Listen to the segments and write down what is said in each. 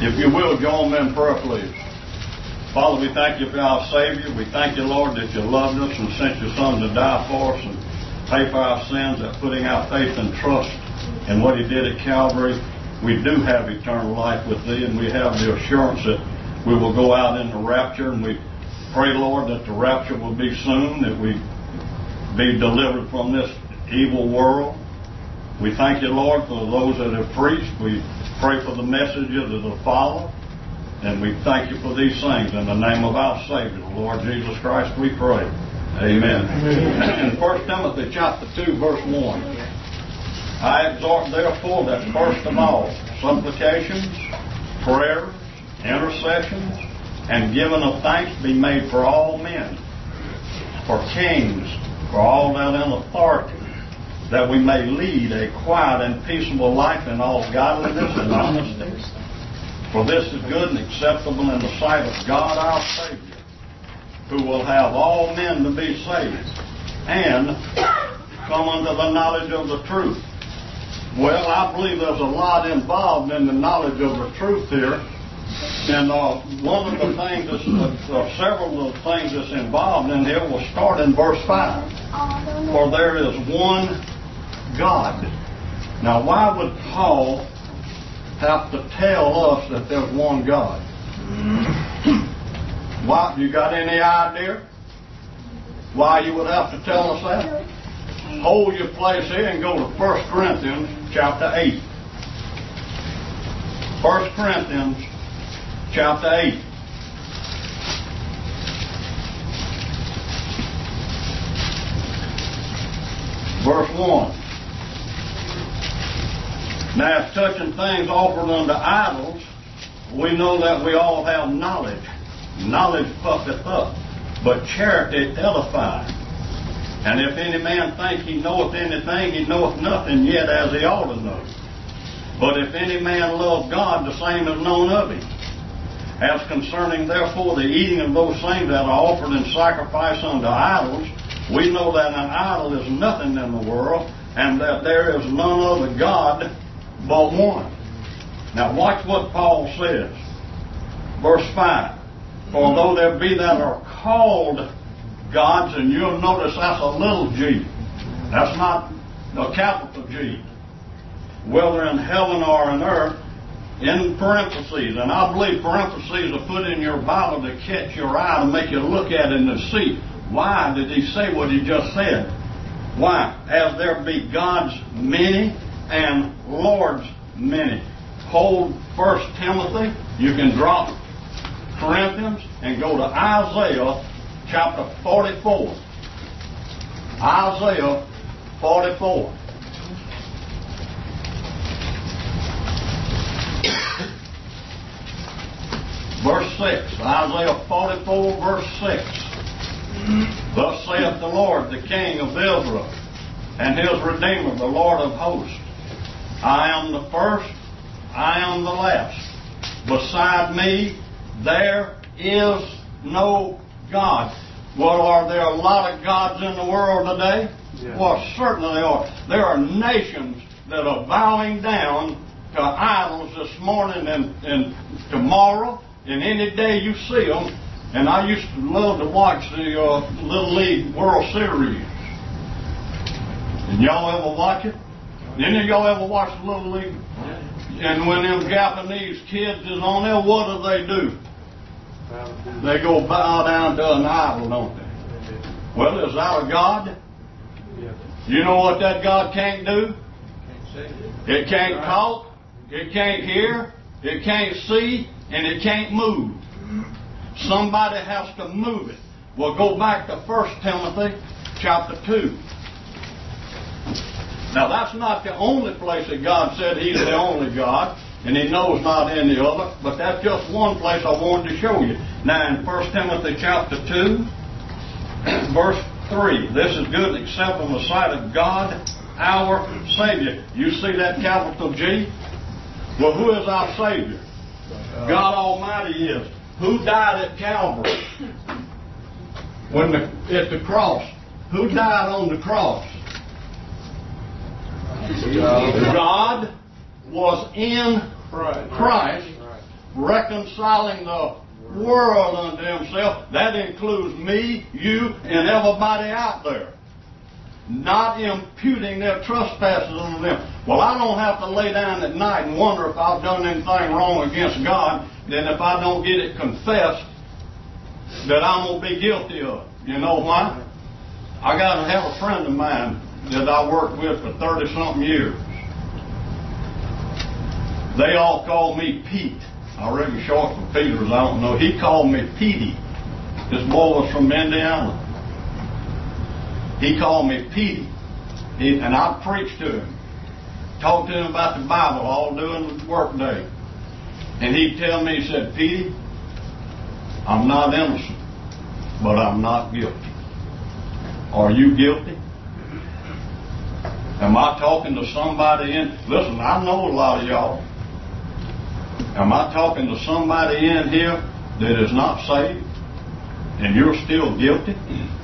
If you will, join me in prayer, please. Father, we thank you for our Savior. We thank you, Lord, that you loved us and sent your Son to die for us and pay for our sins, that putting our faith and trust in what he did at Calvary, we do have eternal life with thee, and we have the assurance that we will go out in the rapture. And we pray, Lord, that the rapture will be soon, that we be delivered from this evil world. We thank you, Lord, for those that have preached. We pray for the messages that will follow. And we thank you for these things in the name of our Savior, the Lord Jesus Christ, we pray. Amen. In 1 Timothy chapter 2, verse 1, I exhort therefore that first of all, supplications, prayers, intercessions, and giving of thanks be made for all men, for kings, for all that in authority, that we may lead a quiet and peaceable life in all godliness and honesty. For this is good and acceptable in the sight of God our Savior, who will have all men to be saved and come unto the knowledge of the truth. Well, I believe there's a lot involved in the knowledge of the truth here. And one of the things, several of the things that's involved in here will start in verse 5. For there is one God. Now, why would Paul have to tell us that there's one God? Why? You got any idea why you would have to tell us that? Hold your place here and go to 1 Corinthians chapter 8. 1 Corinthians chapter 8. Verse 1. Now, if touching things offered unto idols, we know that we all have knowledge. Knowledge puffeth up, but charity edifieth. And if any man think he knoweth anything, he knoweth nothing yet as he ought to know. But if any man love God, the same is known of him. As concerning therefore the eating of those things that are offered in sacrifice unto idols, we know that an idol is nothing in the world, and that there is none other God but one. Now watch what Paul says. Verse 5. For though there be that are called gods, and you'll notice that's a little g. That's not a capital G. Whether in heaven or in earth, in parentheses. And I believe parentheses are put in your Bible to catch your eye, to make you look at it and see. Why did he say what he just said? Why? As there be gods many and lords many. Hold 1 Timothy. You can drop Corinthians and go to Isaiah chapter 44. Isaiah 44. Verse 6. Isaiah 44, verse 6. Thus saith the Lord, the King of Israel, and his Redeemer, the Lord of hosts. I am the first, I am the last. Beside me, there is no God. Well, are there a lot of gods in the world today? Yeah. Well, certainly there are. There are nations that are bowing down to idols this morning and tomorrow, and any day you see them. And I used to love to watch the Little League World Series. Did y'all ever watch it? Didn't y'all ever watch the Little League? And when them Japanese kids is on there, what do? They go bow down to an idol, don't they? Well, is that a God? You know what that God can't do? It can't talk, it can't hear, it can't see, and it can't move. Somebody has to move it. Well, go back to 1 Timothy chapter 2. Now, that's not the only place that God said He's the only God, and He knows not any other, but that's just one place I wanted to show you. Now, in 1 Timothy chapter 2, verse 3, this is good except in the sight of God, our Savior. You see that capital G? Well, who is our Savior? God Almighty is. Who died at Calvary? At the cross. Who died on the cross? God was in Christ, reconciling the world unto himself. That includes me, you, and everybody out there. Not imputing their trespasses unto them. Well, I don't have to lay down at night and wonder if I've done anything wrong against God, then if I don't get it confessed, that I'm going to be guilty of. You know why? I got to have a friend of mine that I worked with for 30-something years. They all call me Pete. I reckon short for Peters, I don't know. He called me Petey. This boy was from Indiana. He called me Petey. And I preached to him. Talked to him about the Bible all during the work day. And he'd tell me, he said, Petey, I'm not innocent, but I'm not guilty. Are you guilty? Am I talking to somebody listen, I know a lot of y'all. Am I talking to somebody in here that is not saved and you're still guilty?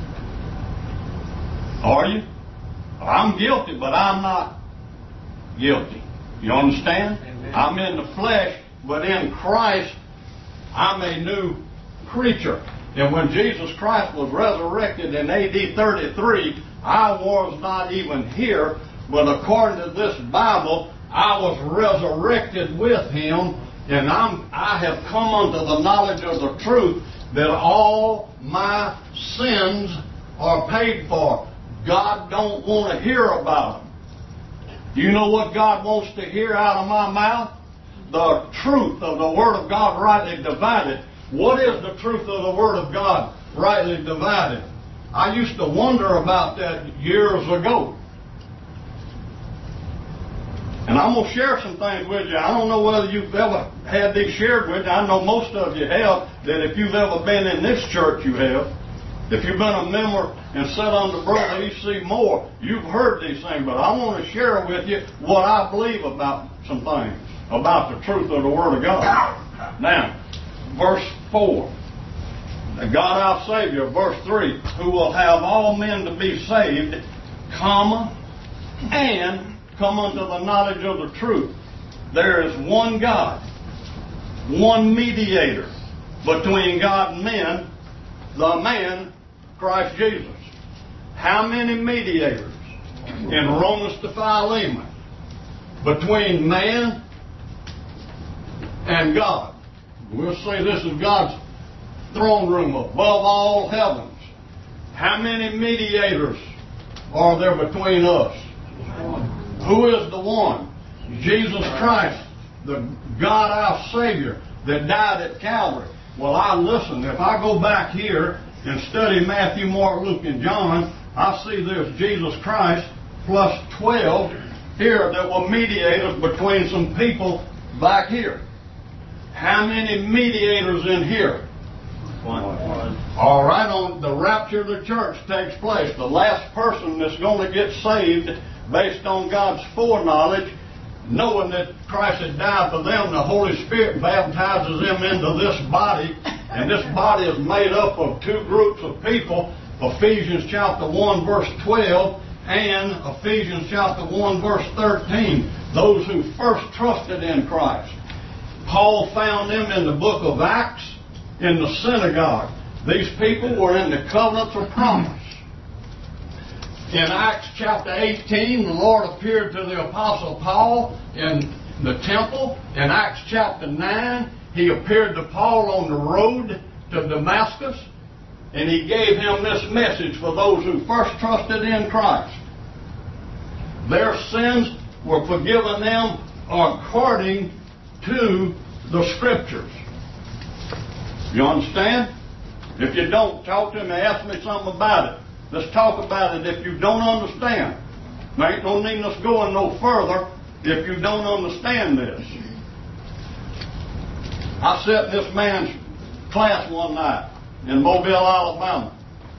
Are you? I'm guilty, but I'm not guilty. You understand? Amen. I'm in the flesh, but in Christ, I'm a new creature. And when Jesus Christ was resurrected in AD 33, I was not even here, but according to this Bible, I was resurrected with him, and I have come unto the knowledge of the truth that all my sins are paid for. God don't want to hear about them. Do you know what God wants to hear out of my mouth? The truth of the Word of God rightly divided. What is the truth of the Word of God rightly divided? I used to wonder about that years ago. And I'm going to share some things with you. I don't know whether you've ever had these shared with you. I know most of you have, that if you've ever been in this church, you have. If you've been a member and sat under Brother E.C. Moore, you've heard these things. But I want to share with you what I believe about some things, about the truth of the Word of God. Now, verse 4. God our Savior, verse 3, who will have all men to be saved, comma, and come unto the knowledge of the truth. There is one God, one mediator between God and men, the man, Christ Jesus. How many mediators in Romans to Philemon between man and God? We'll say this is God's throne room above all heavens. How many mediators are there between us? Who is the one? Jesus Christ, the God our Savior that died at Calvary. Well, listen, if I go back here and study Matthew, Mark, Luke, and John, I see there's Jesus Christ plus 12 here that were mediators between some people back here. How many mediators in here? One. All right, on the rapture of the church takes place. The last person that's going to get saved based on God's foreknowledge, knowing that Christ had died for them, the Holy Spirit baptizes them into this body, and this body is made up of two groups of people, Ephesians chapter 1 verse 12 and Ephesians chapter 1 verse 13, those who first trusted in Christ. Paul found them in the book of Acts in the synagogue. These people were in the covenants of promise. In Acts chapter 18, the Lord appeared to the Apostle Paul in the temple. In Acts chapter 9, He appeared to Paul on the road to Damascus, and He gave him this message for those who first trusted in Christ. Their sins were forgiven them according to the Scriptures. You understand? If you don't, talk to me, ask me something about it. Let's talk about it if you don't understand. There ain't no need us going no further if you don't understand this. I sat in this man's class one night in Mobile, Alabama.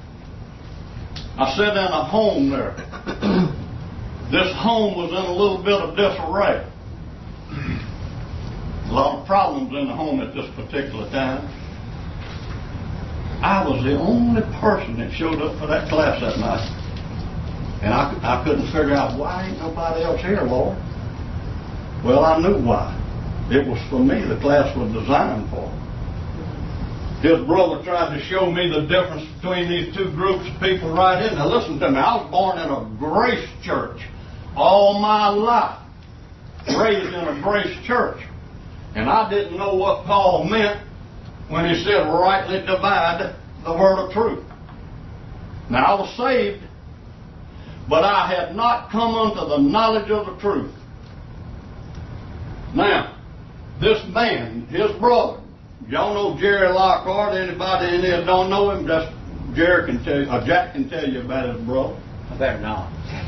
I sat in a home there. This home was in a little bit of disarray. A lot of problems in the home at this particular time. I was the only person that showed up for that class that night. And I couldn't figure out why ain't nobody else here, Lord. Well, I knew why. It was for me the class was designed for. His brother tried to show me the difference between these two groups of people right in. Now listen to me, I was born in a grace church all my life, raised in a grace church. And I didn't know what Paul meant when he said rightly divide the word of truth. Now I was saved, but I had not come unto the knowledge of the truth. Now, this man, his brother, y'all know Jerry Lockhart. Anybody in there don't know him? Just Jerry can tell you, or Jack can tell you about his brother. I better not.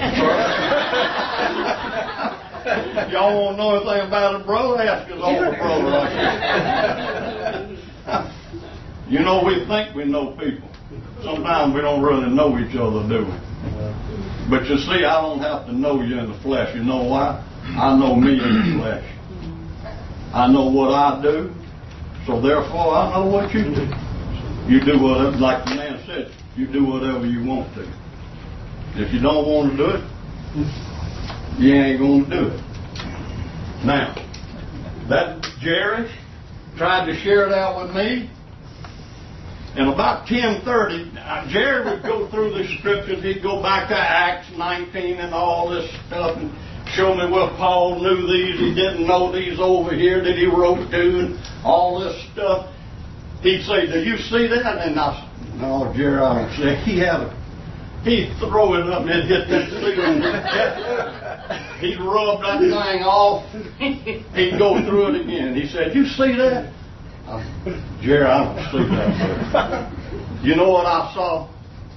Y'all won't know anything about his brother? Ask his older brother right here. You know, we think we know people. Sometimes we don't really know each other, do we? But you see, I don't have to know you in the flesh. You know why? I know me in the flesh. I know what I do, so therefore I know what you do. You do whatever, like the man said, you do whatever you want to. If you don't want to do it, you ain't going to do it. Now, that Jerry tried to share that with me. And about 10:30, Jerry would go through the scriptures. He'd go back to Acts 19 and all this stuff and show me where Paul knew these. He didn't know these over here that he wrote to and all this stuff. He'd say, do you see that? And I said, no, Jerry, I don't see it. He'd throw it up and it'd hit that ceiling. He'd rub that thing off. He'd go through it again. He said, you see that? Jerry, I don't see that. You know what I saw?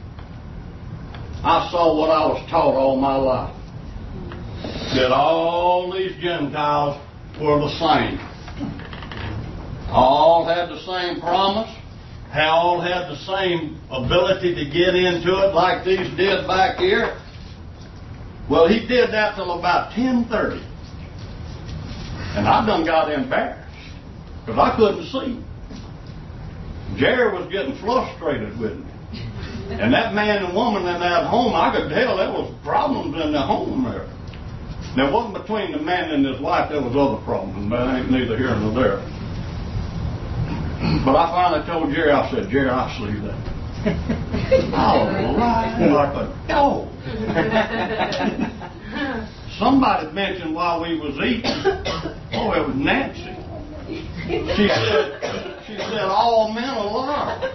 I saw what I was taught all my life. That all these Gentiles were the same. All had the same promise. All had the same ability to get into it like these did back here. Well, he did that till about 10:30. And I done got embarrassed because I couldn't see. Jerry was getting frustrated with me. And that man and woman in that home, I could tell there was problems in the home there. Now, it wasn't between the man and his wife, there was other problems, but I ain't neither here nor there. But I finally told Jerry, I said, Jerry, I see that. I was lying like a dog. Somebody mentioned while we was eating, oh, it was Nancy. She said, all men are liars.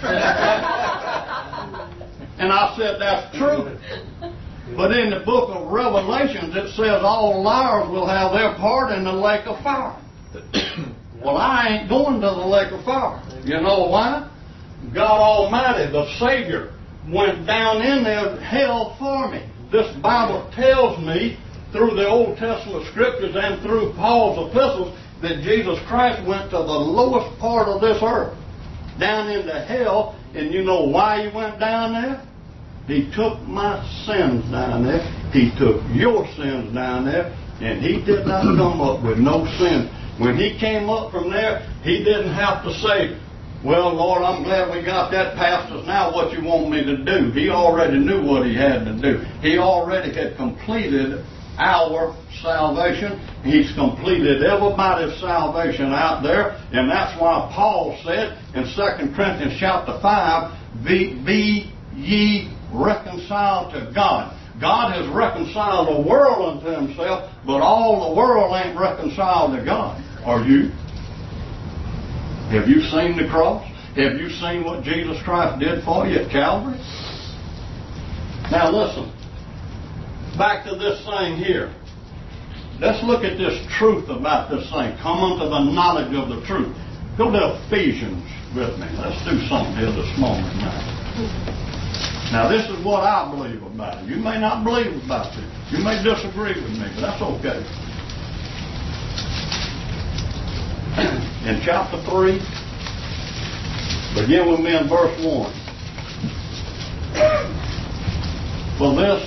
And I said, that's true. But in the book of Revelations, it says all liars will have their part in the lake of fire. Well, I ain't going to the lake of fire. You know why? God Almighty, the Savior, went down in there hell for me. This Bible tells me through the Old Testament scriptures and through Paul's epistles that Jesus Christ went to the lowest part of this earth, down into hell. And you know why he went down there? He took my sins down there. He took your sins down there. And he did not come up with no sin. When he came up from there, he didn't have to say, well, Lord, I'm glad we got that past us. Now what you want me to do? He already knew what he had to do. He already had completed our salvation. He's completed everybody's salvation out there. And that's why Paul said in 2 Corinthians chapter 5, be ye reconciled to God. God has reconciled the world unto himself, but all the world ain't reconciled to God. Are you? Have you seen the cross? Have you seen what Jesus Christ did for you at Calvary? Now listen, back to this thing here. Let's look at this truth about this thing. Come unto the knowledge of the truth. Go to Ephesians with me. Let's do something here this moment now. Now, this is what I believe about it. You may not believe about it. You may disagree with me, but that's okay. In chapter 3, begin with me in verse 1. For this,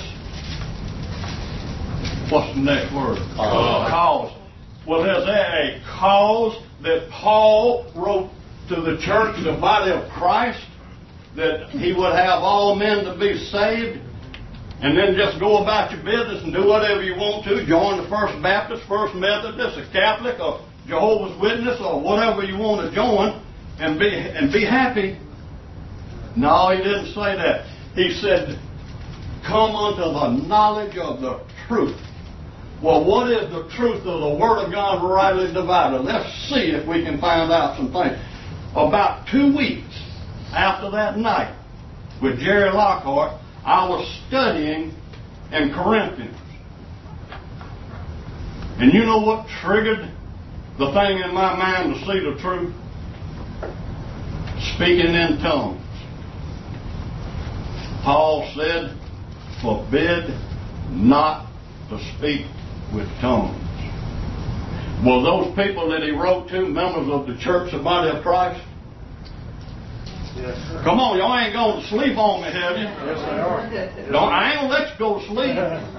what's the next word? Cause. Well, there's a cause that Paul wrote to the church, the body of Christ, that he would have all men to be saved, and then just go about your business and do whatever you want to. Join the First Baptist, First Methodist, a Catholic, or Jehovah's Witness or whatever you want to join and be happy. No, he didn't say that. He said, come unto the knowledge of the truth. Well, what is the truth of the Word of God rightly divided? Let's see if we can find out some things. About 2 weeks after that night with Jerry Lockhart, I was studying in Corinthians. And you know what triggered the thing in my mind to see the truth? Speaking in tongues. Paul said, forbid not to speak with tongues. Well, those people that he wrote to, members of the church, the body of Christ? Yes, sir. Come on, y'all ain't going to sleep on me, have you? Yes, they are. Don't, I ain't going to let you go to sleep.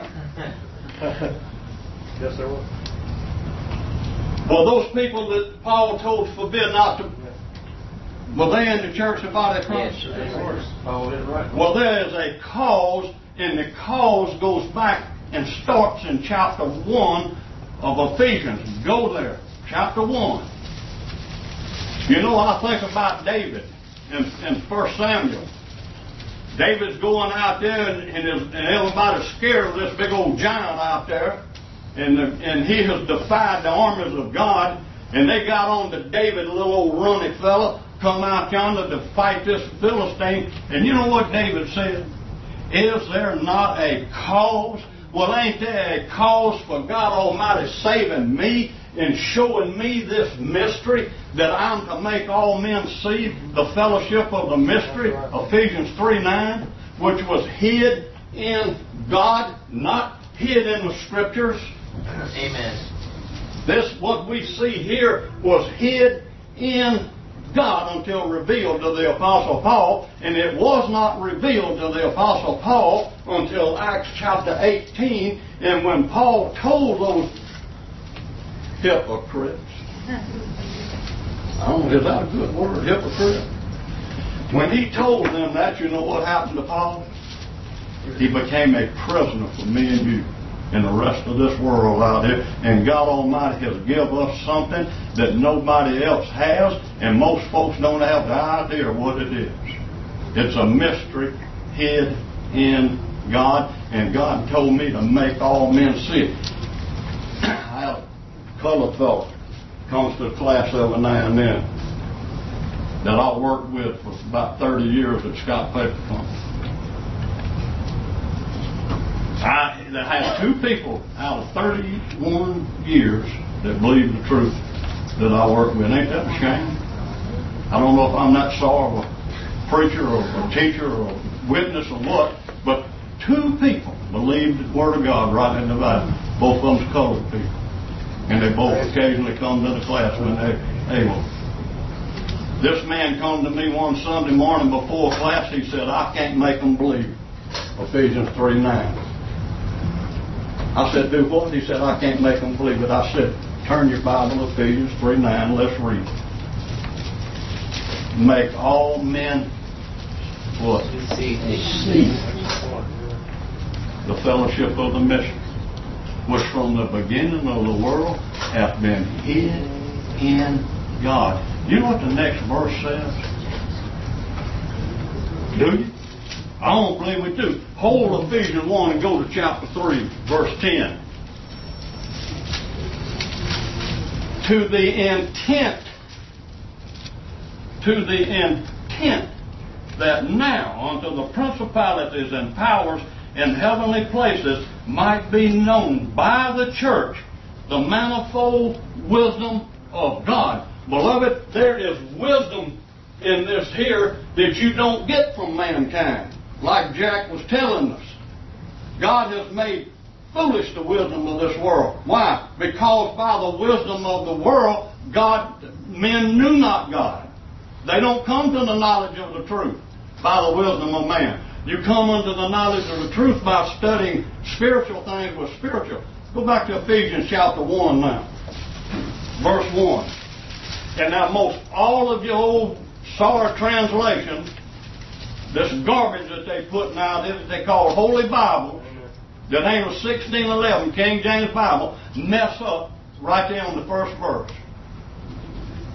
Yes, they will. Well, those people that Paul told forbid not to, were they in the church, the body of Christ? Yes, of course. Paul did right. Well, there is a cause, and the cause goes back and starts in chapter 1 of Ephesians. Go there, chapter 1. You know, I think about David in 1 Samuel. David's going out there, and everybody's scared of this big old giant out there. And he has defied the armies of God. And they got on to David, a little old runny fella, come out yonder to fight this Philistine. And you know what David said? Is there not a cause? Well, ain't there a cause for God Almighty saving me and showing me this mystery that I'm to make all men see the fellowship of the mystery, Ephesians 3:9, which was hid in God, not hid in the Scriptures. Amen. This, what we see here, was hid in God until revealed to the Apostle Paul, and it was not revealed to the Apostle Paul until Acts chapter 18, and when Paul told those hypocrites, I don't know, is that a good word, hypocrite? When he told them that, you know what happened to Paul? He became a prisoner for me and you and the rest of this world out here. And God Almighty has given us something that nobody else has, and most folks don't have the idea of what it is. It's a mystery hid in God, and God told me to make all men see it. I have a colored fellow comes to the class every now and then that I worked with for about 30 years at Scott Paper Company. I had 2 people out of 31 years that believe the truth that I work with. Ain't that a shame? I don't know if I'm that sort of a preacher or a teacher or a witness or what, but 2 people believe the Word of God right in the Bible. Both of them's colored people. And they both occasionally come to the class when they're able. This man come to me one Sunday morning before class. He said, I can't make them believe Ephesians 3:9. I said, do what? He said, I can't make them believe it. I said, turn your Bible to Ephesians 3:9. Let's read. Make all men what? See. The fellowship of the mystery, which from the beginning of the world hath been hid in God. You know what the next verse says? Do you? I don't believe we do. Hold Ephesians 1 and go to chapter 3, verse 10. To the intent that now unto the principalities and powers in heavenly places might be known by the church the manifold wisdom of God. Beloved, there is wisdom in this here that you don't get from mankind. Like Jack was telling us, God has made foolish the wisdom of this world. Why? Because by the wisdom of the world, men knew not God. They don't come to the knowledge of the truth by the wisdom of man. You come unto the knowledge of the truth by studying spiritual things with spiritual. Go back to Ephesians chapter 1 now. Verse 1. And now most all of your old sorry translations, this garbage that they put now, that they call Holy Bible, the name of 1611 King James Bible, mess up right there on the first verse.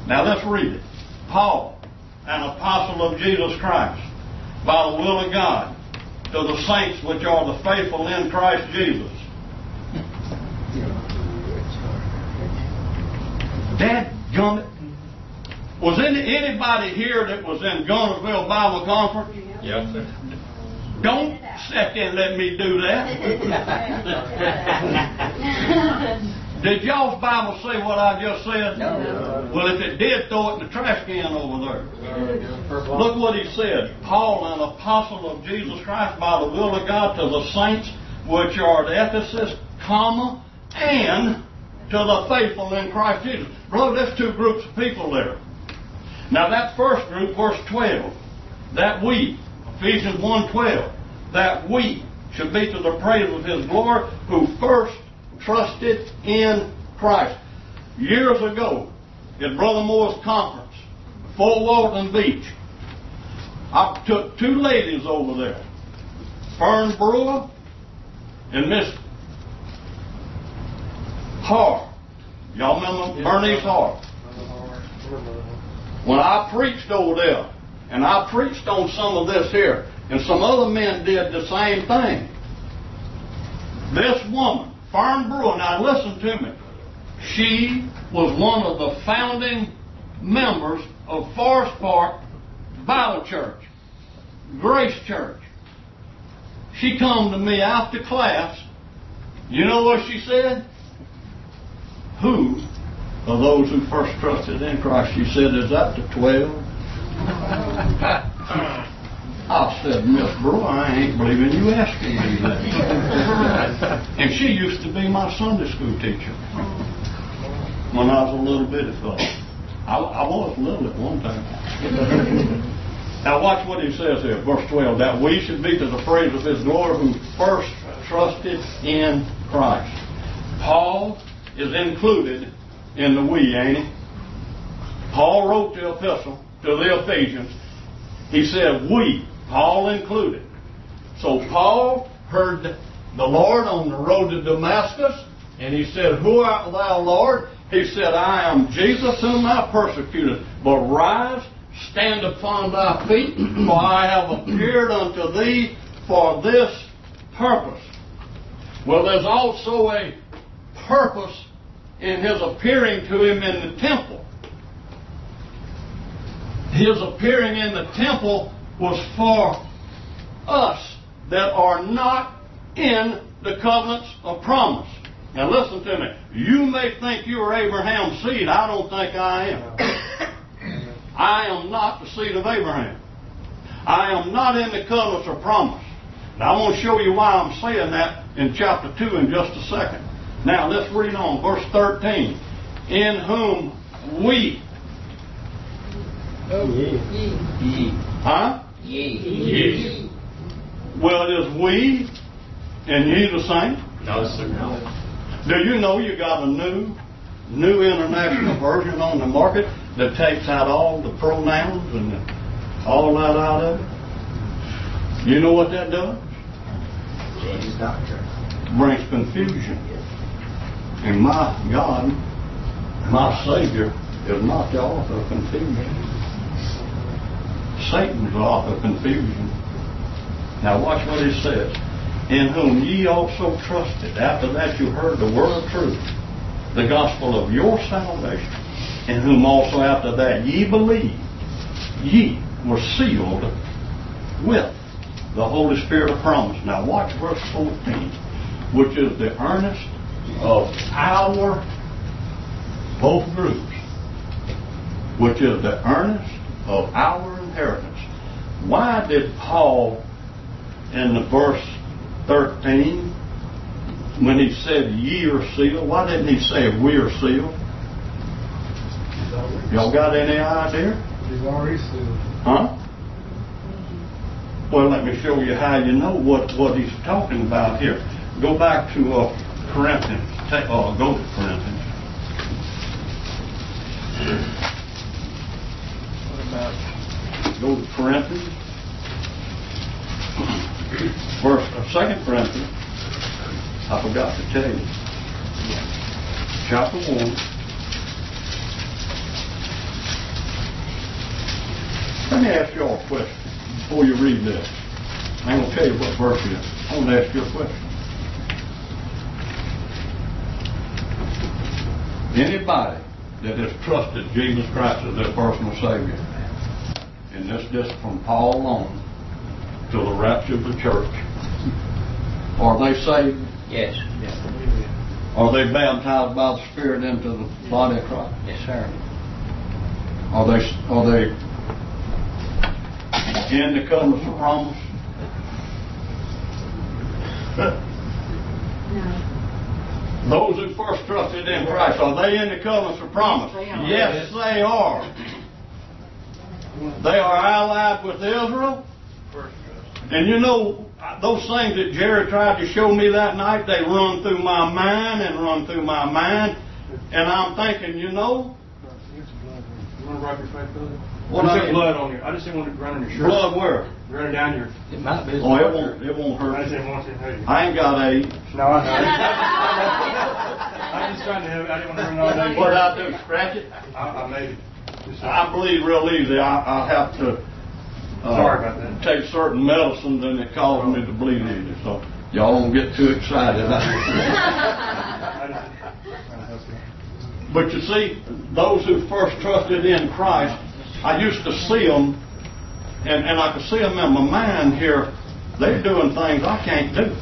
Now let's read it. Paul, an apostle of Jesus Christ, by the will of God, to the saints which are the faithful in Christ Jesus. Dadgummit. Was anybody here that was in Gunnersville Bible Conference? Yes, sir. Don't sit there and let me do that. Did y'all's Bible say what I just said? No. Well, if it did, throw it in the trash can over there. Look what he said. Paul, an apostle of Jesus Christ by the will of God, to the saints which are at Ephesus, comma, and to the faithful in Christ Jesus. Brother, there's two groups of people there. Now that first group, verse 12, that we, Ephesians 1:12, that we should be to the praise of His glory, who first trusted in Christ. Years ago, at Brother Moore's conference, Fort Walton Beach, I took two ladies over there, Fern Brewer and Miss Hart. Y'all remember Bernice Hart? When I preached over there, and I preached on some of this here, and some other men did the same thing. This woman, Fern Brewer, now listen to me, she was one of the founding members of Forest Park Bible Church, Grace Church. She come to me after class. You know what she said? Who are those who first trusted in Christ? She said, is that the 12? I said, Miss Brewer, I ain't believing you asking me that. And she used to be my Sunday school teacher when I was a little bitty fellow. I was little at one time. Now watch what he says here, verse 12, that we should be to the praise of His glory who first trusted in Christ. Paul is included in the we, ain't he? Paul wrote the epistle to the Ephesians. He said we, Paul included. So Paul heard the Lord on the road to Damascus, and he said, who art thou, Lord? He said, I am Jesus whom thou persecutest. But rise, stand upon thy feet, for I have appeared unto thee for this purpose. Well, there's also a purpose in His appearing to him in the temple. His appearing in the temple was for us that are not in the covenants of promise. Now listen to me. You may think you are Abraham's seed. I don't think I am. I am not the seed of Abraham. I am not in the covenants of promise. Now I'm going to show you why I'm saying that in chapter 2 in just a second. Now let's read on. Verse 13. In whom we... Ye. Huh? Ye. Well, is we and ye the same? No, sir. No. Do you know you got a new international version on the market that takes out all the pronouns and all that out of it? You know what that does? James doctrine. Brings confusion. And my God, my Savior, is not the author of confusion. Satan's the author of confusion. Now watch what he says. In whom ye also trusted. After that you heard the word of truth, the gospel of your salvation. In whom also after that ye believed. Ye were sealed with the Holy Spirit of promise. Now watch verse 14, which is the earnest of our, both groups, which is the earnest of our inheritance. Why did Paul in the verse 13, when he said ye are sealed, why didn't he say we are sealed? Y'all got any idea? He's already sealed. Huh? Well, let me show you how you know what he's talking about here. Go back to Corinthians. Go to Corinthians. Go to Corinthians. First, 2 Corinthians. I forgot to tell you. Chapter 1. Let me ask you all a question before you read this. I ain't going to tell you what verse it is. I want to ask you a question. Anybody that has trusted Jesus Christ as their personal Savior, and this just from Paul on to the rapture of the church, are they saved? Yes. Are they baptized by the Spirit into the body of Christ? Yes, sir. Are they in the covenants of promise? Those who first trusted in Christ, are they in the covenants of promise? Yes, they are. They are allied with Israel. And you know, those things that Jerry tried to show me that night, they run through my mind. And I'm thinking, you know. You want to wipe your face, brother? What I just blood on you. I just didn't want it to run on your shirt. Blood where? Running down your... It might be. Oh, it won't hurt. I just didn't want you to hurt you. I ain't got AIDS. No, I know. I'm just trying to help. I didn't want to run all day. What I do, scratch it? I made it. I bleed real easy. I have to Sorry about that. take certain medicines and it causes me to bleed easy. So y'all don't get too excited. But you see, those who first trusted in Christ, I used to see them, and I could see them in my mind here. They're doing things I can't do.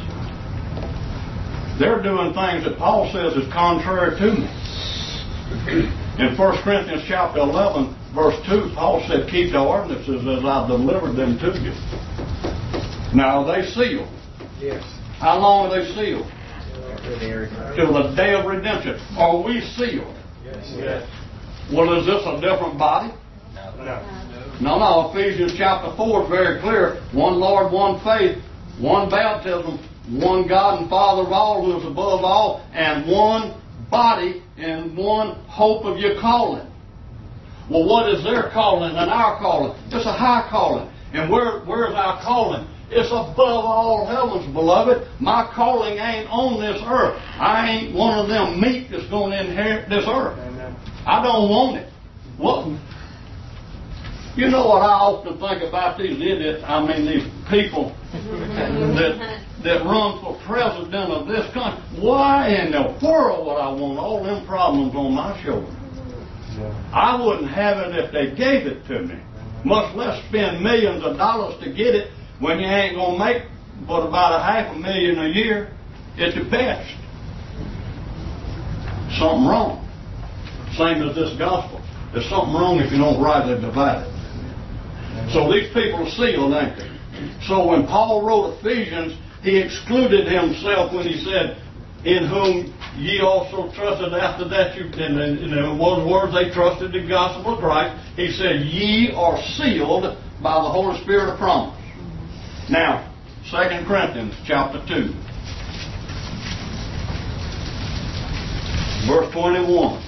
They're doing things that Paul says is contrary to me. In 1 Corinthians chapter 11, verse 2, Paul said, keep the ordinances as I delivered them to you. Now, are they sealed? Yes. How long are they sealed? Till the day of redemption. Are we sealed? Yes. Well, is this a different body? No. No. Ephesians chapter 4 is very clear. One Lord, one faith, one baptism, one God and Father of all, who is above all, and one body and one hope of your calling. Well, what is their calling and our calling? It's a high calling. And where's our calling? It's above all heavens, beloved. My calling ain't on this earth. I ain't one of them meat that's going to inherit this earth. Amen. I don't want it. Well, you know what I often think about these idiots, these people that run for president of this country. Why in the world would I want all them problems on my shoulders? I wouldn't have it if they gave it to me. Much less spend millions of dollars to get it when you ain't going to make but about $500,000 a year at the best. Something wrong. Same as this gospel. There's something wrong if you don't rightly divide it. So these people are sealed, ain't they? So when Paul wrote Ephesians, he excluded himself when he said, in whom ye also trusted. After that, in one words, they trusted the gospel of Christ. He said, ye are sealed by the Holy Spirit of promise. Now, 2 Corinthians chapter 2, verse 21.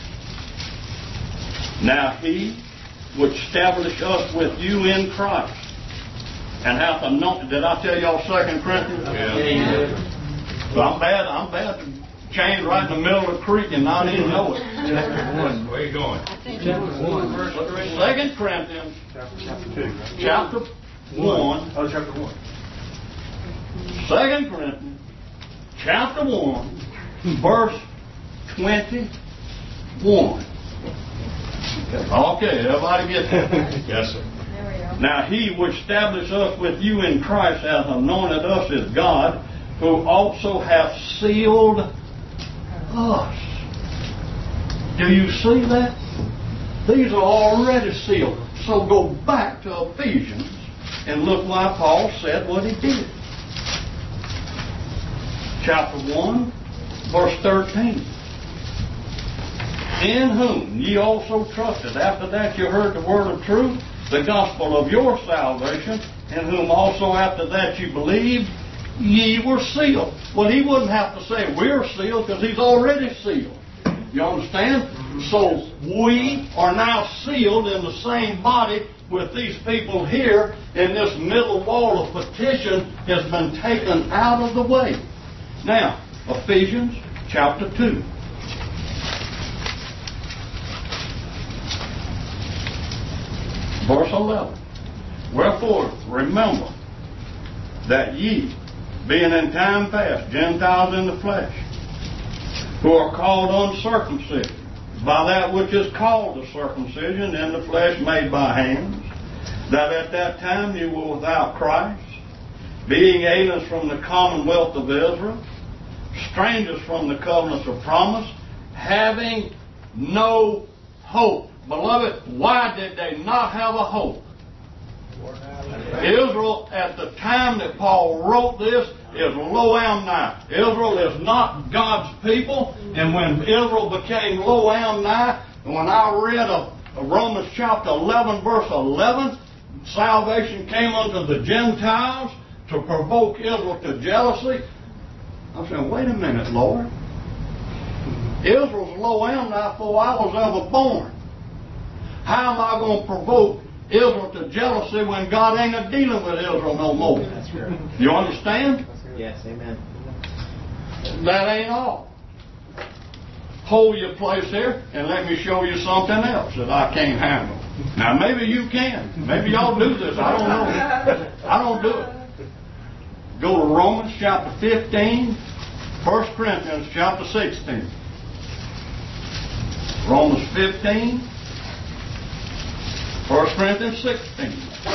Now he which established us with you in Christ, and hath anointed. Did I tell y'all 2 Corinthians? Yeah. So I'm bad to change right in the middle of the creek and not even know it. Where you going? Chapter 1, verse 3. 2 Corinthians Chapter 2. chapter 1. Oh, chapter 1. 2 Corinthians chapter 1, verse 21. Okay, everybody get that? Yes, sir. Now he which established us with you in Christ hath anointed us as God, who also hath sealed us. Do you see that? These are already sealed. So go back to Ephesians and look why Paul said what he did. Chapter 1, verse 13. In whom ye also trusted. After that you heard the word of truth, the gospel of your salvation, in whom also after that you believed, ye were sealed. Well, he wouldn't have to say we're sealed because he's already sealed. You understand? So we are now sealed in the same body with these people here, and this middle wall of petition has been taken out of the way. Now, Ephesians chapter 2. Verse 11. Wherefore, remember that ye, being in time past Gentiles in the flesh, who are called uncircumcision, by that which is called the circumcision in the flesh made by hands, that at that time you were without Christ, being aliens from the commonwealth of Israel, strangers from the covenants of promise, having no hope. Beloved, why did they not have a hope? Israel, at the time that Paul wrote this, is Lo-Ammi. Israel is not God's people. And when Israel became Lo-Ammi, and when I read Romans chapter 11, verse 11, salvation came unto the Gentiles to provoke Israel to jealousy. I said, wait a minute, Lord. Israel's Lo-Ammi before I was ever born. How am I going to provoke Israel to jealousy when God ain't a dealing with Israel no more? That's right. You understand? Yes, amen. That ain't all. Hold your place here and let me show you something else that I can't handle. Now maybe you can. Maybe y'all do this. I don't know. I don't do it. Go to Romans chapter 15, 1 Corinthians chapter 16. Romans 15, 1 Corinthians 16.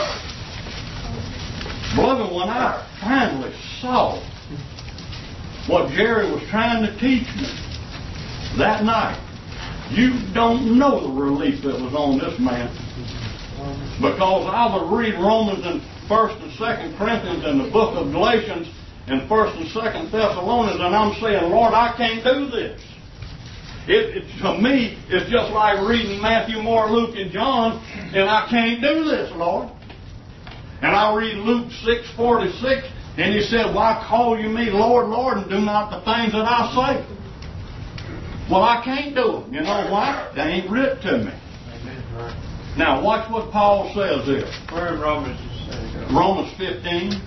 Beloved, when I finally saw what Jerry was trying to teach me that night, you don't know the relief that was on this man. Because I would read Romans and 1st and 2nd Corinthians and the book of Galatians and 1st and 2nd Thessalonians, and I'm saying, Lord, I can't do this. To me, it's just like reading Matthew, Mark, Luke, and John, and I can't do this, Lord. And I read Luke 6:46, and he said, why call you me Lord, Lord, and do not the things that I say? Well, I can't do them. You know why? They ain't written to me. Now, watch what Paul says here. Where in Romans? Romans 15.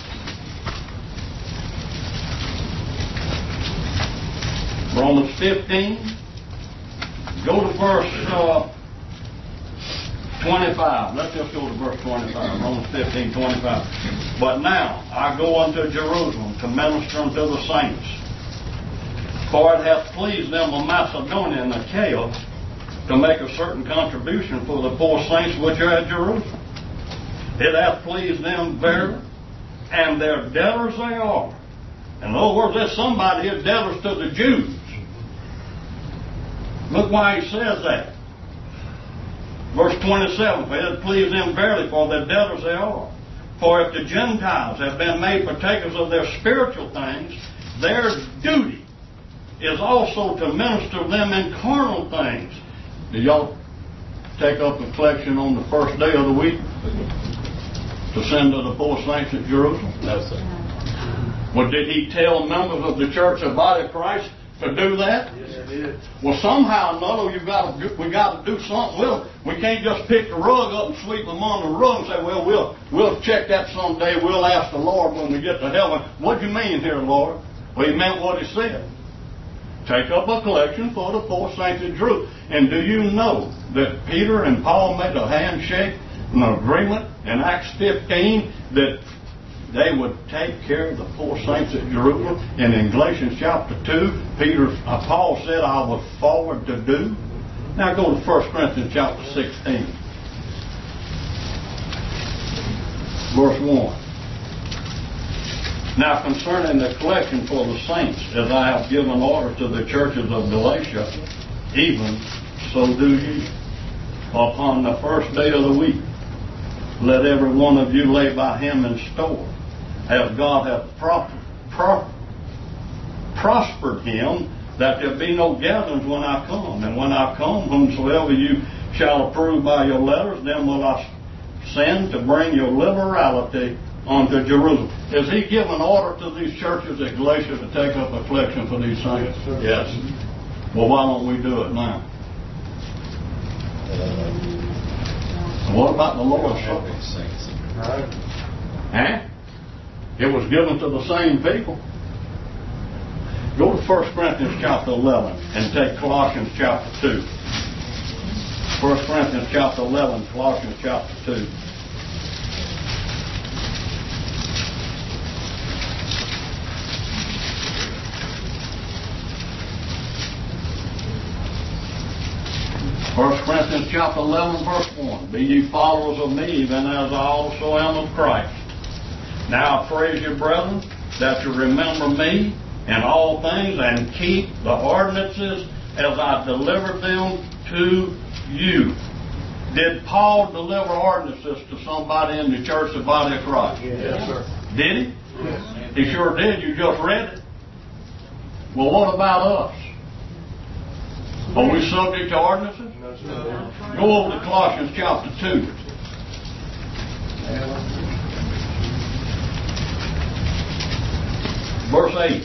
Romans 15. Go to verse 25. Let's just go to verse 25. Romans 15, 25. But now I go unto Jerusalem to minister unto the saints. For it hath pleased them of Macedonia and Achaia to make a certain contribution for the poor saints which are at Jerusalem. It hath pleased them verily, and their debtors they are. In other words, there's somebody here debtors to the Jews. Look why he says that. Verse 27, for it hath pleased them verily, for their debtors they are. For if the Gentiles have been made partakers of their spiritual things, their duty is also to minister them in carnal things. Did y'all take up a collection on the first day of the week to send to the poor saints at Jerusalem? No, sir. Well, did he tell members of the church of body of Christ to do that? Yes, he did. Well, somehow or another, we got to do something with them. We can't just pick the rug up and sweep them on the rug and say, well, we'll check that someday. We'll ask the Lord when we get to heaven. What do you mean here, Lord? Well, he meant what he said. Take up a collection for the poor saints at Jerusalem. And do you know that Peter and Paul made a handshake, an agreement in Acts 15 that they would take care of the poor saints at Jerusalem? And in Galatians chapter 2, Paul said, I was forward to do. Now go to 1 Corinthians chapter 16. Verse 1. Now concerning the collection for the saints, as I have given order to the churches of Galatia, even so do ye. Upon the first day of the week, let every one of you lay by him in store, as God hath prospered him, that there be no gatherings when I come. And when I come, whomsoever you shall approve by your letters, then will I send to bring your liberality unto Jerusalem. Is he giving order to these churches at Galatia to take up a collection for these saints? Yes. Well, why don't we do it now? What about the Lord's Supper? Huh? It was given to the same people. Go to 1 Corinthians chapter 11 and take Colossians chapter 2. 1 Corinthians chapter 11, Colossians chapter 2. First Corinthians chapter 11, verse 1. Be ye followers of me, even as I also am of Christ. Now I praise you, brethren, that you remember me in all things and keep the ordinances as I delivered them to you. Did Paul deliver ordinances to somebody in the church, the body of Christ? Yes, sir. Did he? Yes. He sure did. You just read it. Well, what about us? Are we subject to ordinances? No, sir. Go over to Colossians chapter 2. Verse 8.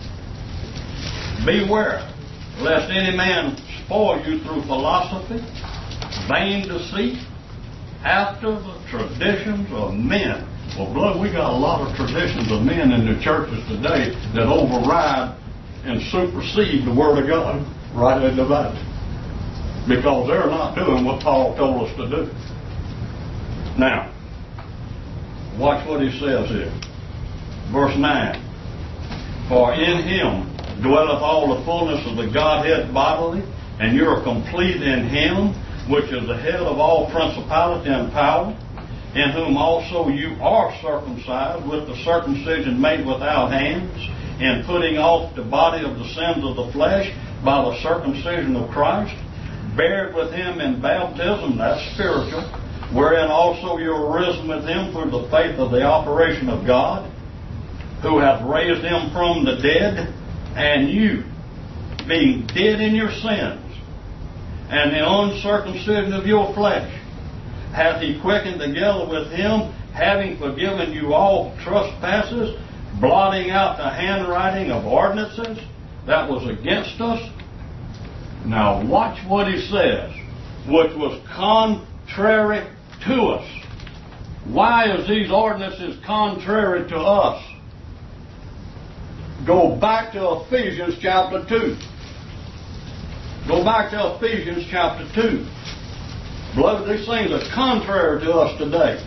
Beware, lest any man spoil you through philosophy, vain deceit, after the traditions of men. Well, blood, we got a lot of traditions of men in the churches today that override and supersede the Word of God right in the Bible. Because they're not doing what Paul told us to do. Now, watch what he says here. Verse 9. For in him dwelleth all the fullness of the Godhead bodily, and you are complete in him, which is the head of all principality and power, in whom also you are circumcised with the circumcision made without hands, in putting off the body of the sins of the flesh by the circumcision of Christ, buried with him in baptism, that's spiritual, wherein also you are risen with him through the faith of the operation of God, who hath raised him from the dead, and you, being dead in your sins, and the uncircumcision of your flesh, hath he quickened together with him, having forgiven you all trespasses, blotting out the handwriting of ordinances that was against us. Now watch what he says, which was contrary to us. Why is these ordinances contrary to us? Go back to Ephesians chapter 2. Go back to Ephesians chapter 2. Beloved, these things are contrary to us today.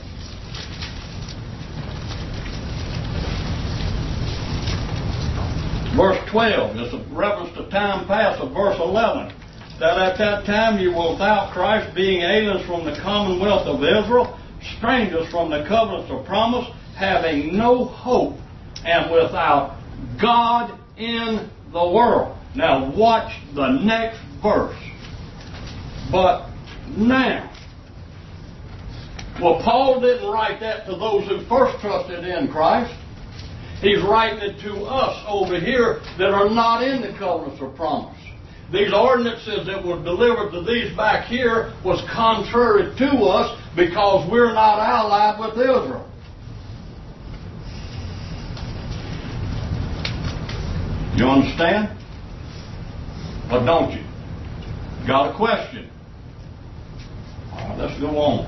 Verse 12 is a reference to time past of verse 11. That at that time you were without Christ, being aliens from the commonwealth of Israel, strangers from the covenants of promise, having no hope, and without God in the world. Now watch the next verse. But now, well, Paul didn't write that to those who first trusted in Christ. He's writing it to us over here that are not in the covenants of promise. These ordinances that were delivered to these back here was contrary to us because we're not allied with Israel. You understand? Or don't you? Got a question? All right, let's go on.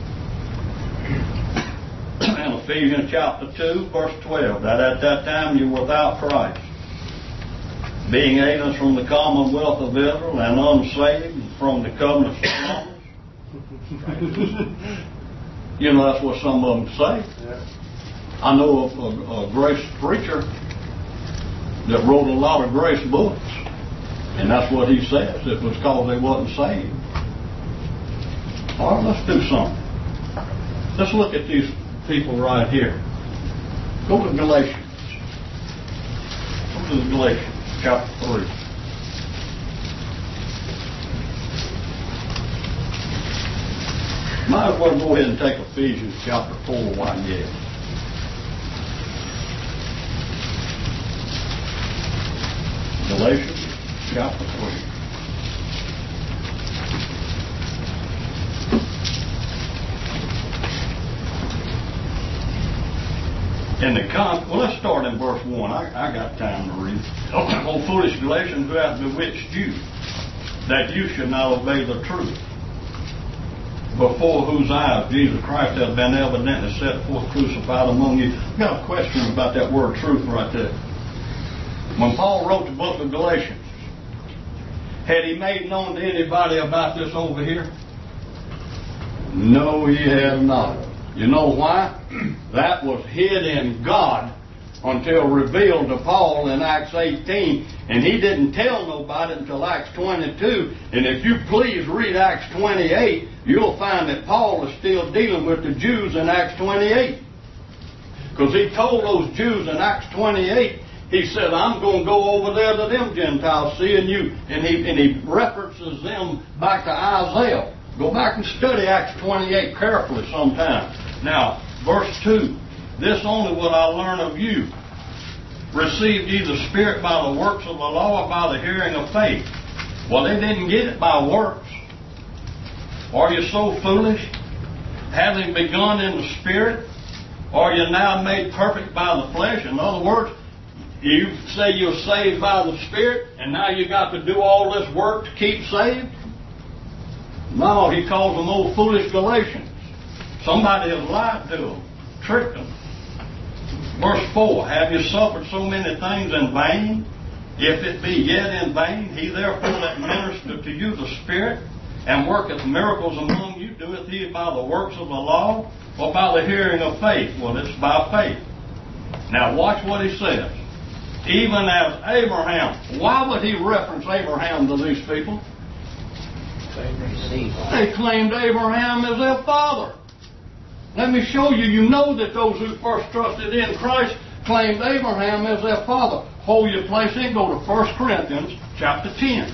In Ephesians chapter 2, verse 12, that at that time you were without Christ, being aliens from the commonwealth of Israel and unsaved from the covenants of promise. You know, that's what some of them say. I know a grace preacher that wrote a lot of grace books, and that's what he says. It was because they wasn't saved. All right, let's do something. Let's look at these people right here. Go to Galatians. Go to Galatians chapter 3. Might as well go ahead and take Ephesians chapter 4 while you're at it. Galatians chapter 3. Well, let's start in verse 1. I got time to read. O foolish Galatians, who hath bewitched you, that you should not obey the truth, before whose eyes Jesus Christ hath been evidently set forth crucified among you. I've got a question about that word truth right there. When Paul wrote the book of Galatians, Had he made known to anybody about this over here? No, he had not. You know why? That was hid in God until revealed to Paul in Acts 18, and he didn't tell nobody until Acts 22. And if you please read Acts 28, you'll find that Paul is still dealing with the Jews in Acts 28. Because he told those Jews in Acts 28, he said, I'm going to go over there to them Gentiles, seeing you. And he references them back to Isaiah. Go back and study Acts 28 carefully sometime. Now, verse 2. This only will I learn of you. Received ye the Spirit by the works of the law or by the hearing of faith? Well, they didn't get it by works. Are you so foolish? Having begun in the Spirit, are you now made perfect by the flesh? In other words, you say you're saved by the Spirit, and now you got to do all this work to keep saved? No, he calls them old foolish Galatians. Somebody has lied to them, tricked them. Verse 4, have you suffered so many things in vain? If it be yet in vain, he therefore that ministered to you the Spirit, and worketh miracles among you, doeth he by the works of the law, or by the hearing of faith? Well, it's by faith. Now watch what he says. Even as Abraham. Why would he reference Abraham to these people? They claimed Abraham as their father. Let me show you. You know that those who first trusted in Christ claimed Abraham as their father. Hold your place and go to 1 Corinthians chapter 10.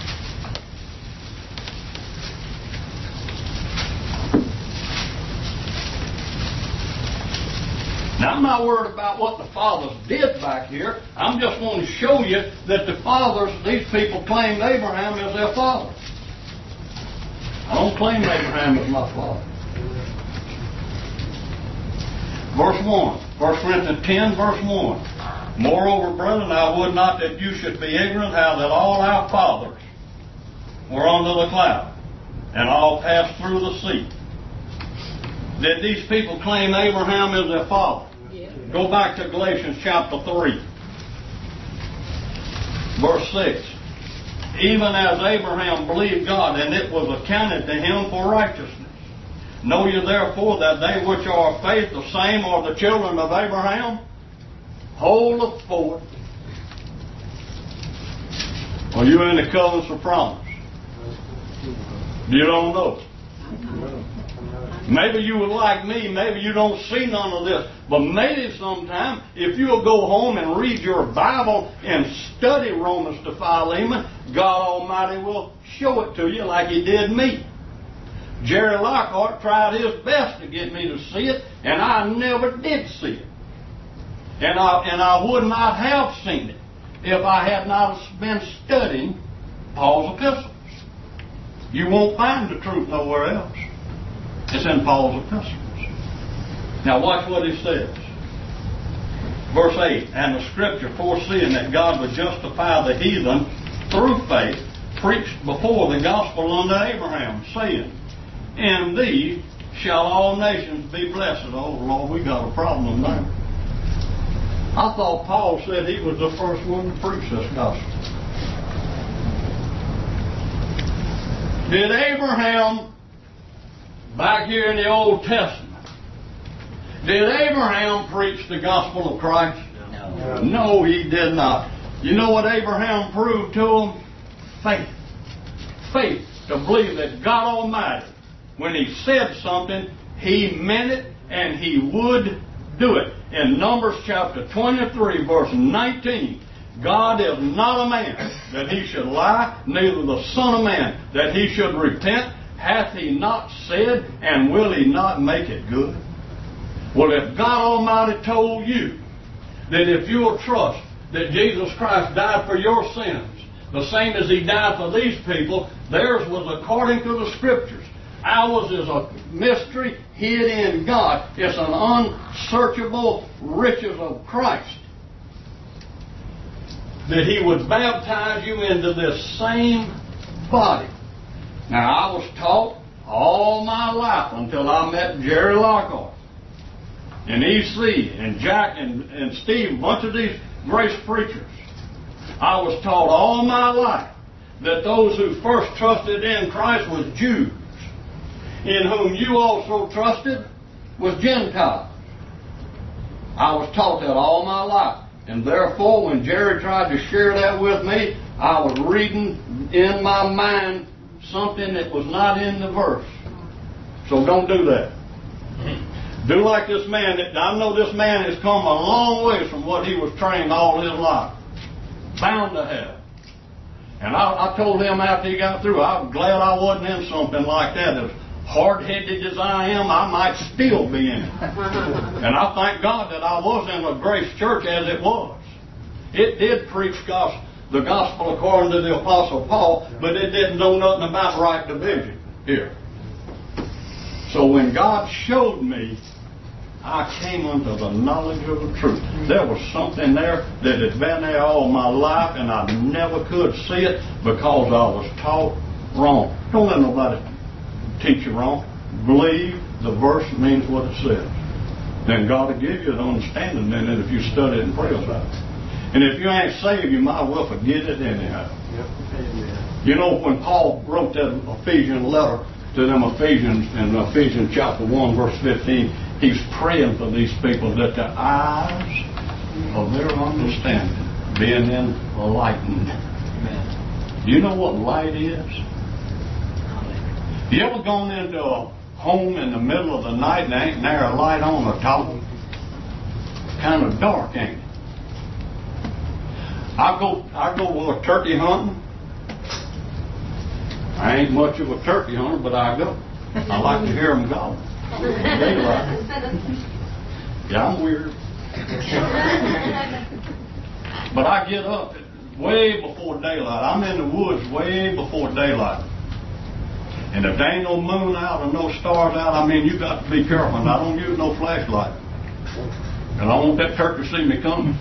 Now, I'm not worried about what the fathers did back here. I'm just want to show you that the fathers, these people claimed Abraham as their father. I don't claim Abraham as my father. Verse 1. 1 Corinthians 10, verse 1. Moreover, brethren, I would not that you should be ignorant how that all our fathers were under the cloud, and all passed through the sea. Did these people claim Abraham as their father? Yeah. Go back to Galatians chapter 3. Verse 6. Even as Abraham believed God, and it was accounted to him for righteousness. Know you therefore that they which are of faith, the same are the children of Abraham? Hold the fort. Are you in the covenants of promise? You don't know. Maybe you were like me. Maybe you don't see none of this. But maybe sometime, if you'll go home and read your Bible and study Romans to Philemon, God Almighty will show it to you like He did me. Jerry Lockhart tried his best to get me to see it, and I never did see it. And I would not have seen it if I had not been studying Paul's epistles. You won't find the truth nowhere else. It's in Paul's epistles. Now watch what he says. Verse 8, and the Scripture, foreseeing that God would justify the heathen through faith, preached before the gospel unto Abraham, saying, in thee shall all nations be blessed. Oh Lord, we got a problem there. I thought Paul said he was the first one to preach this gospel. Did Abraham, back here in the Old Testament, did Abraham preach the gospel of Christ? No. No, he did not. You know what Abraham proved to him? Faith. Faith to believe that God Almighty, when He said something, He meant it and He would do it. In Numbers chapter 23, verse 19, God is not a man that He should lie, neither the Son of Man that He should repent. Hath He not said, and will He not make it good? Well, if God Almighty told you that if you'll trust that Jesus Christ died for your sins, the same as He died for these people, theirs was according to the Scriptures. Ours is a mystery hid in God. It's an unsearchable riches of Christ. That He would baptize you into this same body. Now, I was taught all my life until I met Jerry Lockhart and E.C. and Jack and Steve, a bunch of these grace preachers. I was taught all my life that those who first trusted in Christ was Jews, in whom you also trusted was Gentiles. I was taught that all my life. And therefore, when Jerry tried to share that with me, I was reading in my mind something that was not in the verse. So don't do that. Do like this man. I know this man has come a long way from what he was trained all his life. Bound to have. And I told him after he got through, I'm glad I wasn't in something like that. As hard-headed as I am, I might still be in it. And I thank God that I was in a Grace Church as it was. It did preach the gospel according to the Apostle Paul, but it didn't know nothing about right division here. So when God showed me, I came unto the knowledge of the truth. There was something there that had been there all my life, and I never could see it because I was taught wrong. Don't let nobody teach you wrong. Believe the verse means what it says. Then God will give you the understanding then if you study it and pray about it. And if you ain't saved, you might well forget it anyhow. You know, when Paul wrote that Ephesian letter to them Ephesians in Ephesians chapter 1 verse 15, he's praying for these people that the eyes of their understanding being enlightened. Do you know what light is? You ever gone into a home in the middle of the night and ain't there a light on the top? Kind of dark, ain't it? I go turkey hunting. I ain't much of a turkey hunter, but I go. I like to hear them go. Daylight. Yeah, I'm weird. But I get up way before daylight. I'm in the woods way before daylight. And if there ain't no moon out or no stars out, I mean, you got to be careful. And I don't use no flashlight. And I want that turkey to see me coming.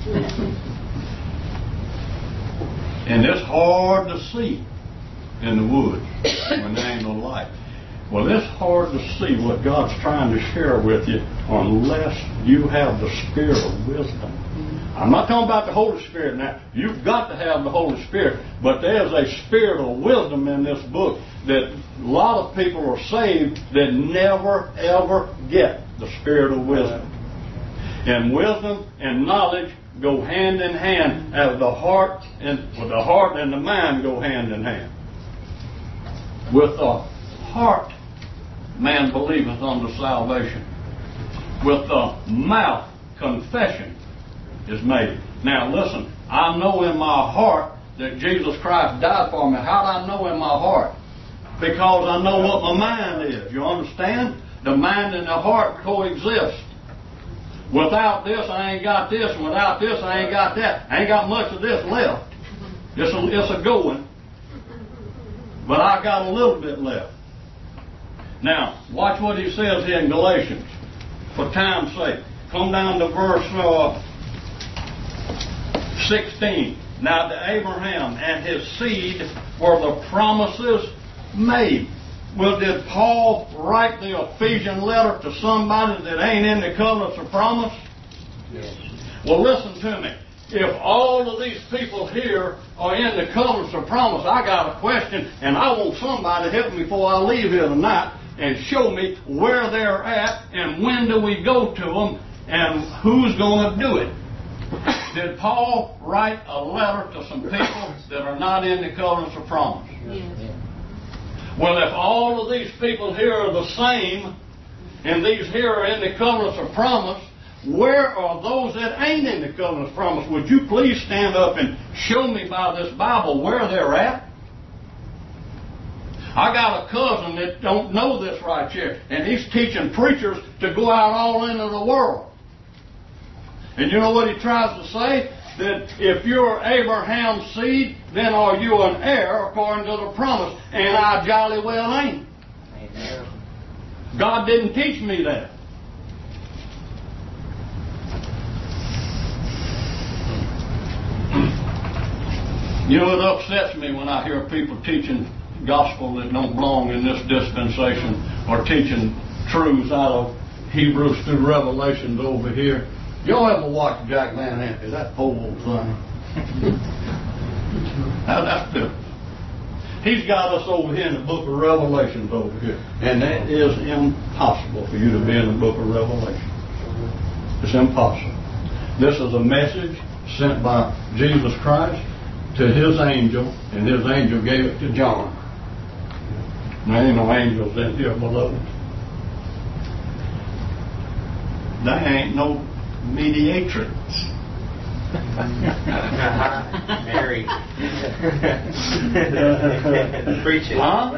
And it's hard to see in the woods when there ain't no light. Well, it's hard to see what God's trying to share with you unless you have the spirit of wisdom. I'm not talking about the Holy Spirit now. You've got to have the Holy Spirit. But there's a spirit of wisdom in this book that a lot of people are saved that never, ever get the spirit of wisdom. And wisdom and knowledge go hand in hand as the heart and the mind go hand in hand. With the heart, man believeth unto salvation. With the mouth, confession is made. Now listen, I know in my heart that Jesus Christ died for me. How do I know in my heart? Because I know what my mind is. You understand? The mind and the heart coexist. Without this, I ain't got this. And without this, I ain't got that. I ain't got much of this left. It's a going. But I got a little bit left. Now, watch what he says here in Galatians. For time's sake. Come down to verse 16. Now to Abraham and his seed were the promises made. Well, did Paul write the Ephesian letter to somebody that ain't in the covenants of promise? Yes. Well, listen to me. If all of these people here are in the covenants of promise, I got a question, and I want somebody to help me before I leave here tonight and show me where they're at and when do we go to them and who's going to do it. Did Paul write a letter to some people that are not in the covenants of promise? Yes. Well, if all of these people here are the same, and these here are in the covenants of promise, where are those that ain't in the covenants of promise? Would you please stand up and show me by this Bible where they're at? I got a cousin that don't know this right here, and he's teaching preachers to go out all into the world. And you know what he tries to say? That if you're Abraham's seed, then are you an heir according to the promise? And I jolly well ain't. Amen. God didn't teach me that. You know, it upsets me when I hear people teaching gospel that don't belong in this dispensation or teaching truths out of Hebrews through Revelations over here. Y'all ever watch Jack Van Ampe? That old thing. That's the He's got us over here in the book of Revelations over here. And that is impossible for you to be in the book of Revelation. It's impossible. This is a message sent by Jesus Christ to his angel, and his angel gave it to John. There ain't no angels in here, beloved. There ain't no mediatrix. Mary. Preach it. Huh?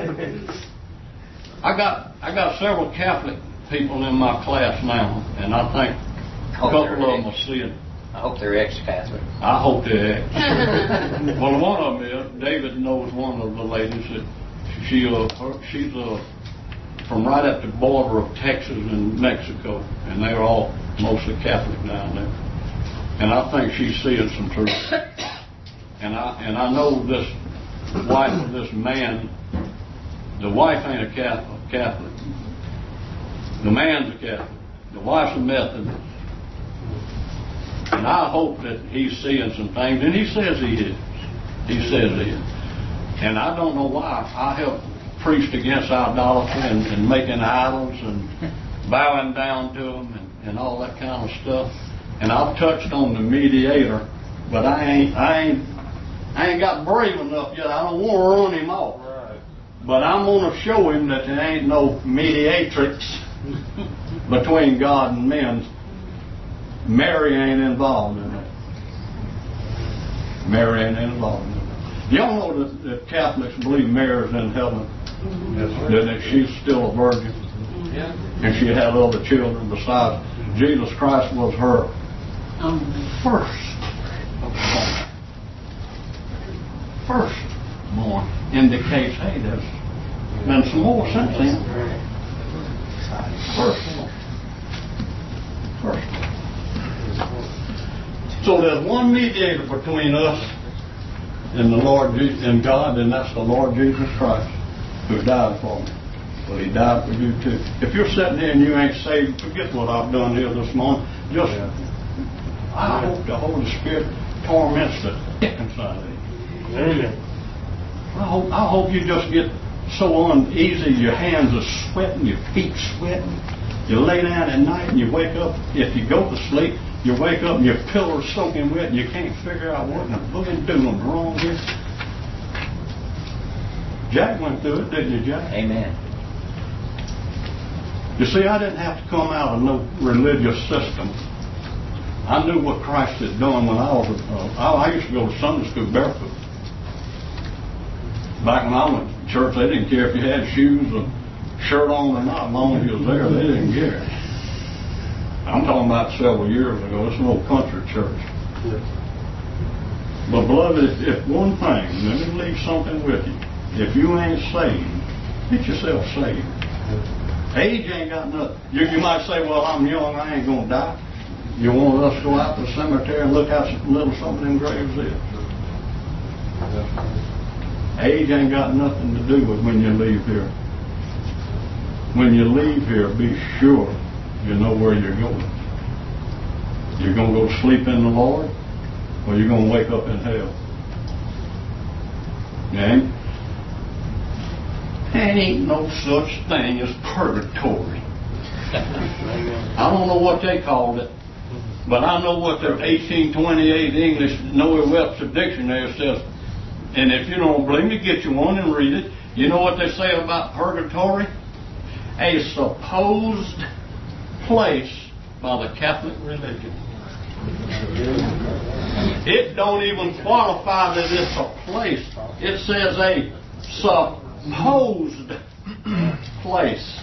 I got several Catholic people in my class now, and I think a couple of them will see it. I hope they're ex-Catholic. I hope they're ex. Well, one of them is, David knows one of the ladies that she's from right at the border of Texas and Mexico, and they're all mostly Catholic down there. And I think she's seeing some truth. And I know this wife of this man, the wife ain't a Catholic. The man's a Catholic. The wife's a Methodist. And I hope that he's seeing some things, and he says he is. He says he is. And I don't know why. I help preach against idolatry and making idols and bowing down to them and all that kind of stuff. And I've touched on the mediator, but I ain't got brave enough yet. I don't want to run him off. Right. But I'm going to show him that there ain't no mediatrix between God and men. Mary ain't involved in it. Mary ain't involved in it. Y'all know that Catholics believe Mary's in heaven. Yes, sir. That she's still a virgin. Yeah. And she had other children besides. Jesus Christ was her firstborn. Indicates, hey, there's been some more since then. Firstborn. So there's one mediator between us and the Lord and God, and that's the Lord Jesus Christ, who died for me. Well, he died for you too. If you're sitting here and you ain't saved, forget what I've done here this morning. I hope the Holy Spirit torments the dickens out of you. Amen. I hope you just get so uneasy, your hands are sweating, your feet sweating. You lay down at night and you wake up. If you go to sleep, you wake up and your pillow's soaking wet and you can't figure out what in the boogie doing's wrong here. Jack went through it, didn't you, Jack? Amen. You see, I didn't have to come out of no religious system. I knew what Christ had done when I used to go to Sunday school barefoot. Back when I went to church, they didn't care if you had shoes or shirt on or not. As long as you was there, they didn't care. I'm talking about several years ago. It's an old country church. Yes. But beloved, if one thing, let me leave something with you. If you ain't saved, get yourself saved. Age ain't got nothing. You might say, well, I'm young, I ain't going to die. You want us to go out to the cemetery and look how little some of them graves is. Age ain't got nothing to do with when you leave here. When you leave here, be sure you know where you're going. You're going to go to sleep in the Lord, or you're going to wake up in hell. Okay? There ain't no such thing as purgatory. I don't know what they called it, but I know what the 1828 English Noah Webster Dictionary says. And if you don't believe me, get you one and read it. You know what they say about purgatory? A supposed place by the Catholic religion. It don't even qualify that it's a place. It says a supposed place.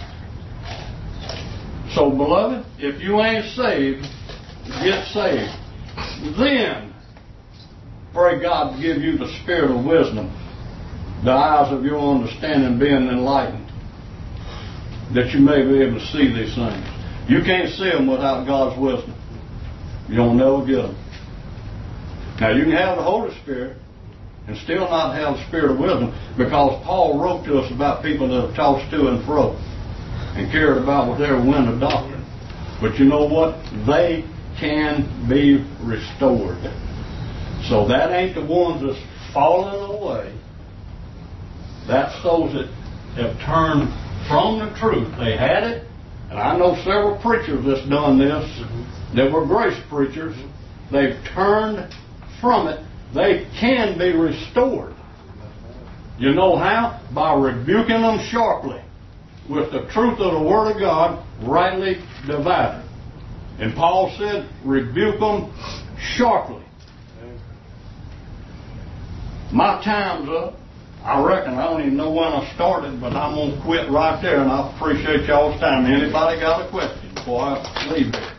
So, beloved, if you ain't saved, get saved. Then, pray God to give you the spirit of wisdom, the eyes of your understanding being enlightened, that you may be able to see these things. You can't see them without God's wisdom. You'll never get them. Now, you can have the Holy Spirit and still not have the spirit of wisdom, because Paul wrote to us about people that have tossed to and fro and cared about with their wind of doctrine. But you know what? They can be restored. So that ain't the ones that's falling away. That's those that have turned from the truth. They had it, and I know several preachers that's done this that were grace preachers. They've turned from it. They can be restored. You know how? By rebuking them sharply with the truth of the Word of God, rightly divided. And Paul said, rebuke them sharply. My time's up. I reckon I don't even know when I started, but I'm going to quit right there, and I appreciate y'all's time. Anybody got a question before I leave here?